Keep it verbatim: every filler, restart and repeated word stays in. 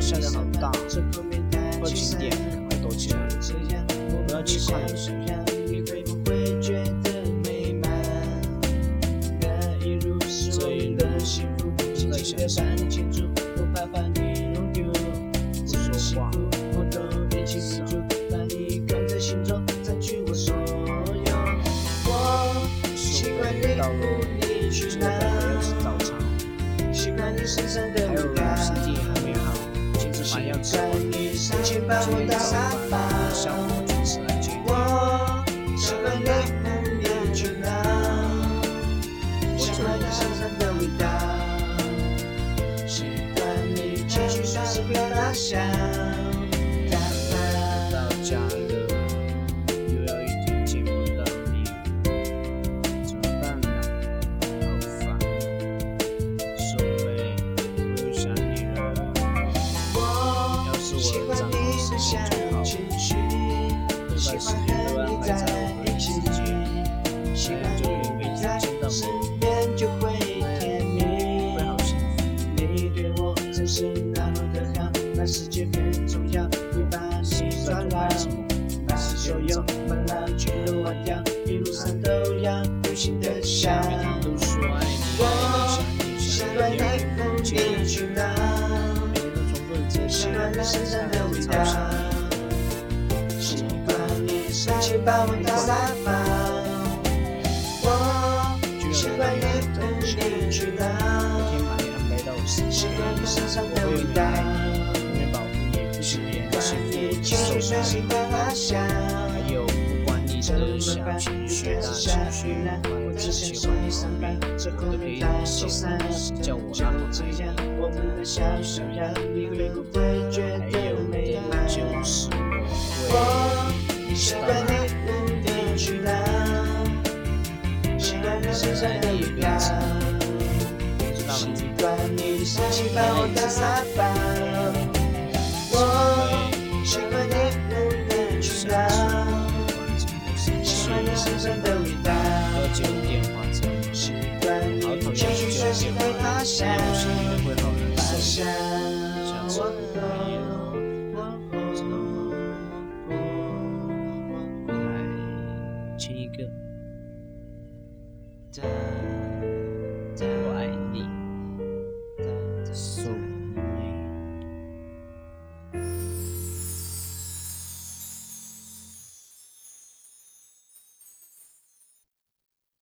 下的好大，快轻点，赶快躲起来，不要气快一声。这一路在想什么？不说话，是啊。到了，现在待会要吃早餐，还有身体还没好，今天饭要吃完，今天早饭下午准时来接你。我准备到家了，又要一天见不到你，怎么办呢？好烦，收尾我又想你了。要是我的账号时间就好，会把时间都安排在我和你之间，这样就一辈子见到你，会好幸福。世界更重要，会把你抓牢。那是所有烦恼全都忘掉，一路上都要用心的笑。都说爱你，我习惯你不离去哪，习惯你身上的味道，习惯你生气把我打沙发。我习惯你不离去哪，习惯你身上的味道。还有不管你的小情绪大情绪，我只喜欢你身边，我的陪你手，是叫我那么爱你。还有的就是我会知道哪习惯你身上的味道，习惯你生气把我打沙发。习惯你不离去哪，习惯你身上的味道，习惯你情绪随时会发酵，发酵。来亲一个。